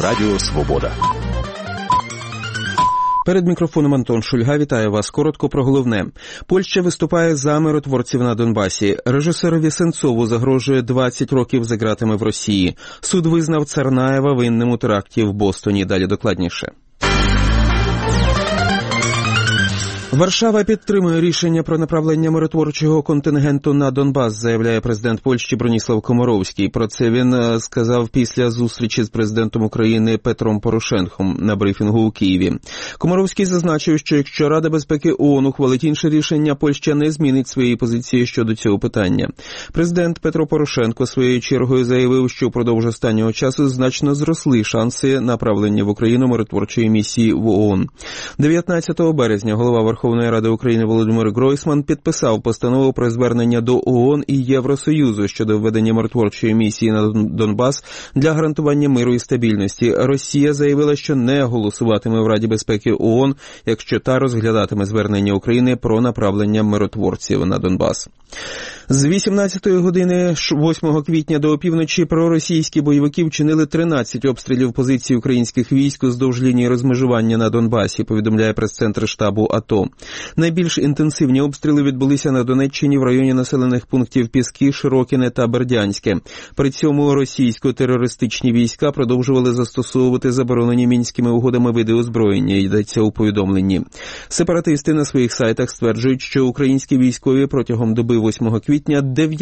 Радіо Свобода. Перед мікрофоном Антон Шульга. Вітаю вас. Коротко про головне. Польща виступає за миротворців на Донбасі. Режисерові Сенцову загрожує 20 років за ґратами в Росії. Суд визнав Царнаєва винним у теракті в Бостоні. Далі докладніше. Варшава підтримує рішення про направлення миротворчого контингенту на Донбас, заявляє президент Польщі Броніслав Комаровський. Про це він сказав після зустрічі з президентом України Петром Порошенком на брифінгу у Києві. Комаровський зазначив, що якщо Рада безпеки ООН ухвалить інше рішення, Польща не змінить своєї позиції щодо цього питання. Президент Петро Порошенко своєю чергою заявив, що впродовж останнього часу значно зросли шанси направлення в Україну миротворчої місії в ООН. 19 березня голова Верховної Ради України Володимир Гройсман підписав постанову про звернення до ООН і Євросоюзу щодо введення миротворчої місії на Донбас для гарантування миру і стабільності. Росія заявила, що не голосуватиме в Раді безпеки ООН, якщо та розглядатиме звернення України про направлення миротворців на Донбас. З 18-ї години 8 квітня до опівночі проросійські бойовики вчинили 13 обстрілів позицій українських військ уздовж лінії розмежування на Донбасі, повідомляє прес-центр штабу АТО. Найбільш інтенсивні обстріли відбулися на Донеччині в районі населених пунктів Піски, Широкине та Бердянське. При цьому російсько-терористичні війська продовжували застосовувати заборонені Мінськими угодами види озброєння, йдеться у повідомленні. Сепаратисти на своїх сайтах стверджують, що українські військові протягом доби 8 квітня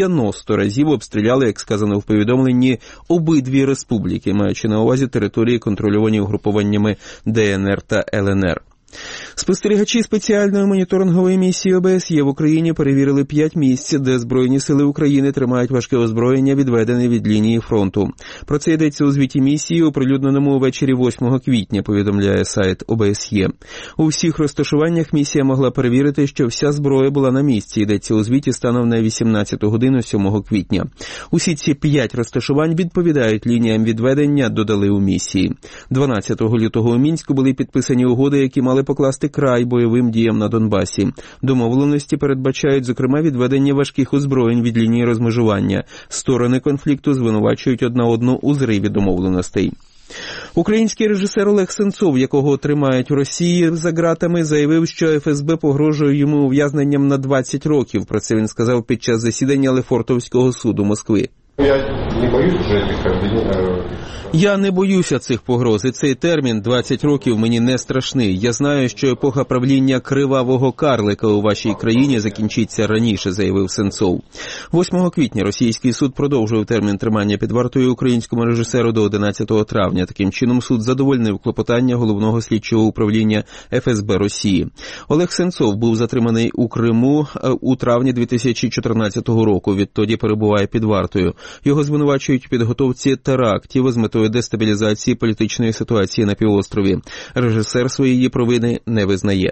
90 разів обстріляли, як сказано в повідомленні, обидві республіки, маючи на увазі території, контрольовані угрупуваннями ДНР та ЛНР. Спостерігачі спеціальної моніторингової місії ОБСЄ в Україні перевірили 5 місць, де Збройні сили України тримають важке озброєння, відведене від лінії фронту. Про це йдеться у звіті місії, оприлюдненому увечері 8 квітня, повідомляє сайт ОБСЄ. У всіх розташуваннях місія могла перевірити, що вся зброя була на місці, йдеться у звіті станом на 18 годину 7 квітня. Усі ці 5 розташувань відповідають лініям відведення, додали у місії. 12 лютого у Мінську були підписані угоди, які мали покласти край бойовим діям на Донбасі. Домовленості передбачають, зокрема, відведення важких озброєнь від лінії розмежування. Сторони конфлікту звинувачують одна одну у зриві домовленостей. Український режисер Олег Сенцов, якого тримають в Росії за ґратами, заявив, що ФСБ погрожує йому ув'язненням на 20 років. Про це він сказав під час засідання Лефортовського суду Москви. Я не боюся цих погроз, і цей термін 20 років мені не страшний. Я знаю, що епоха правління кривавого карлика у вашій країні закінчиться раніше, заявив Сенцов. 8 квітня російський суд продовжив термін тримання під вартою українському режисеру до 11 травня. Таким чином суд задовольнив клопотання Головного слідчого управління ФСБ Росії. Олег Сенцов був затриманий у Криму у травні 2014 року. Відтоді перебуває під вартою. Його звинувачують у підготовці терактів з метою дестабілізації політичної ситуації на півострові. Режисер своєї провини не визнає.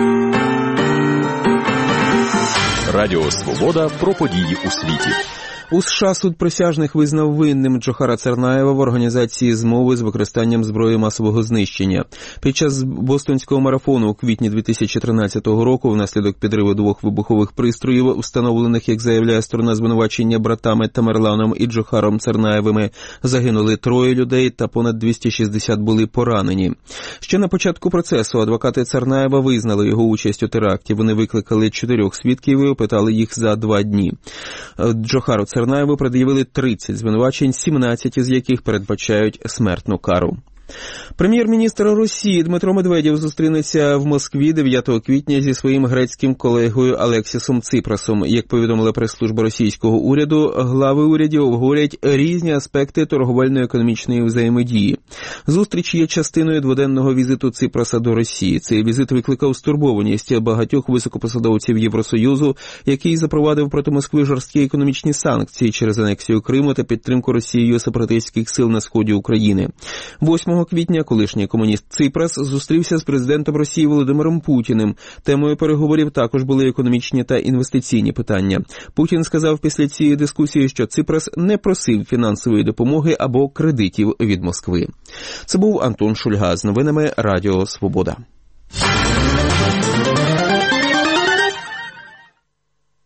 Радіо Свобода про події у світі. У США суд присяжних визнав винним Джохара Царнаєва в організації змови з використанням зброї масового знищення. Під час бостонського марафону у квітні 2013 року внаслідок підриву 2 вибухових пристроїв, встановлених, як заявляє сторона звинувачення, братами Тамерланом і Джохаром Царнаєвими, загинули 3 людей та понад 260 були поранені. Ще на початку процесу адвокати Царнаєва визнали його участь у теракті. Вони викликали 4 свідків і опитали їх за 2 дні. Джохару Царнаєву пред'явили 30 звинувачень, 17 з яких передбачають смертну кару. Прем'єр-міністр Росії Дмитро Медведєв зустрінеться в Москві 9 квітня зі своїм грецьким колегою Алексісом Ципрасом. Як повідомила прес-служба російського уряду, глави урядів обговорять різні аспекти торговельно-економічної взаємодії. Зустріч є частиною дводенного візиту Ципраса до Росії. Цей візит викликав стурбованість багатьох високопосадовців Євросоюзу, який запровадив проти Москви жорсткі економічні санкції через анексію Криму та підтримку Росією сепаратистських сил на сході України. 8 квітня колишній комуніст Ципрас зустрівся з президентом Росії Володимиром Путіним. Темою переговорів також були економічні та інвестиційні питання. Путін сказав після цієї дискусії, що Ципрас не просив фінансової допомоги або кредитів від Москви. Це був Антон Шульга з новинами Радіо Свобода.